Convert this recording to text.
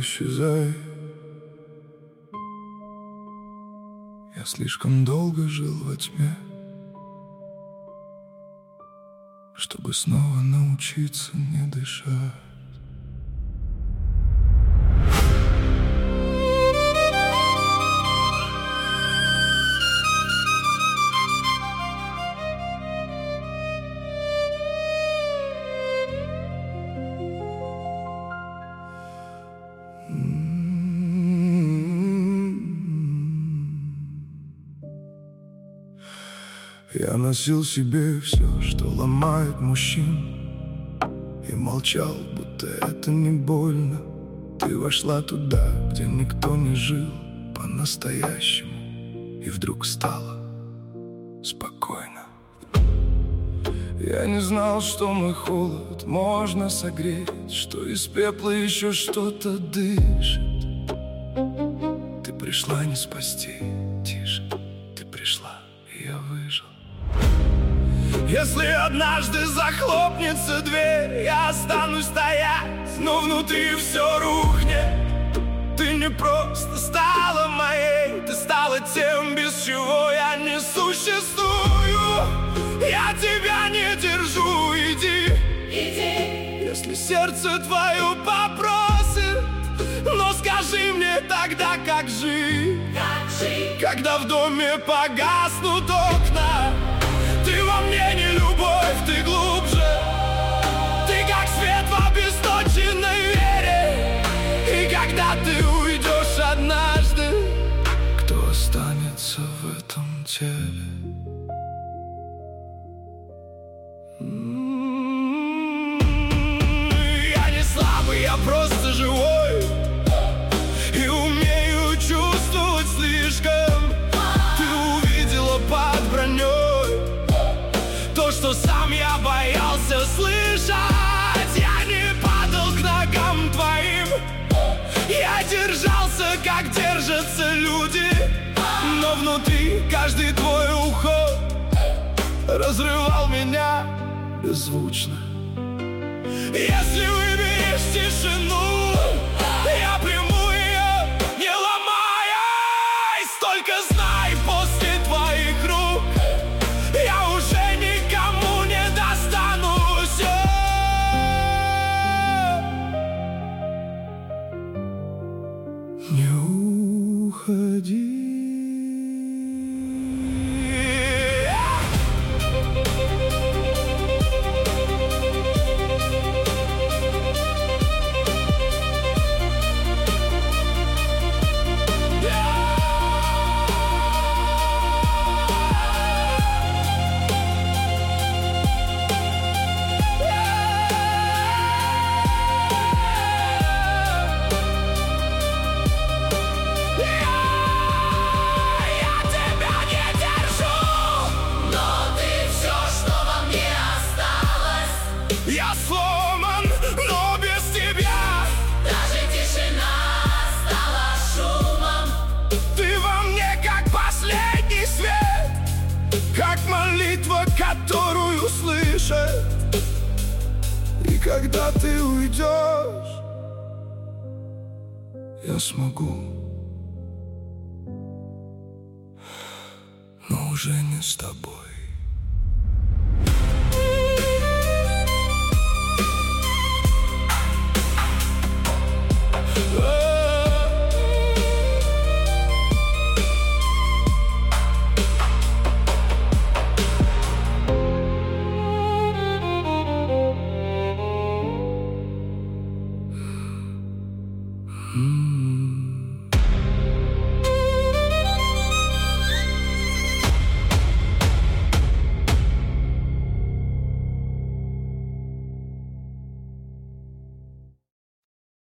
исчезай. Я слишком долго жил во тьме, чтобы снова научиться не дышать. Я носил себе все, что ломает мужчин, и молчал, будто это не больно. Ты вошла туда, где никто не жил по-настоящему, и вдруг стало спокойно. Я не знал, что мой холод можно согреть, что из пепла еще что-то дышит. Ты пришла не спасти, тише, ты пришла, и я выжил. Если однажды захлопнется дверь, я останусь стоять, но внутри все рухнет. Ты не просто стала моей, ты стала тем, без чего я не существую. Я тебя не держу, иди, если сердце твое попросит. Но скажи мне тогда, как жить, когда в доме погаснут окна. Ты во мне не любовь, ты глубже. Ты как свет в обесточенной вере. И когда ты уйдешь однажды, кто останется в этом теле? Я не слабый, я просто живой, и умею чувствовать слишком. Ты увидела под броней то, что сам я боялся слышать. Я не падал к ногам твоим, я держался, как держатся люди. Но внутри каждый твой уход разрывал меня беззвучно. Если выберешь тишину, я приму ее, не ломаясь. Только знай, после твоих рук я уже никому не достанусь. Не уходи. Я сломан, но без тебя даже тишина стала шумом. ты во мне как последний свет, как молитва, которую слышат. И когда ты уйдешь, я смогу, но уже не с тобой.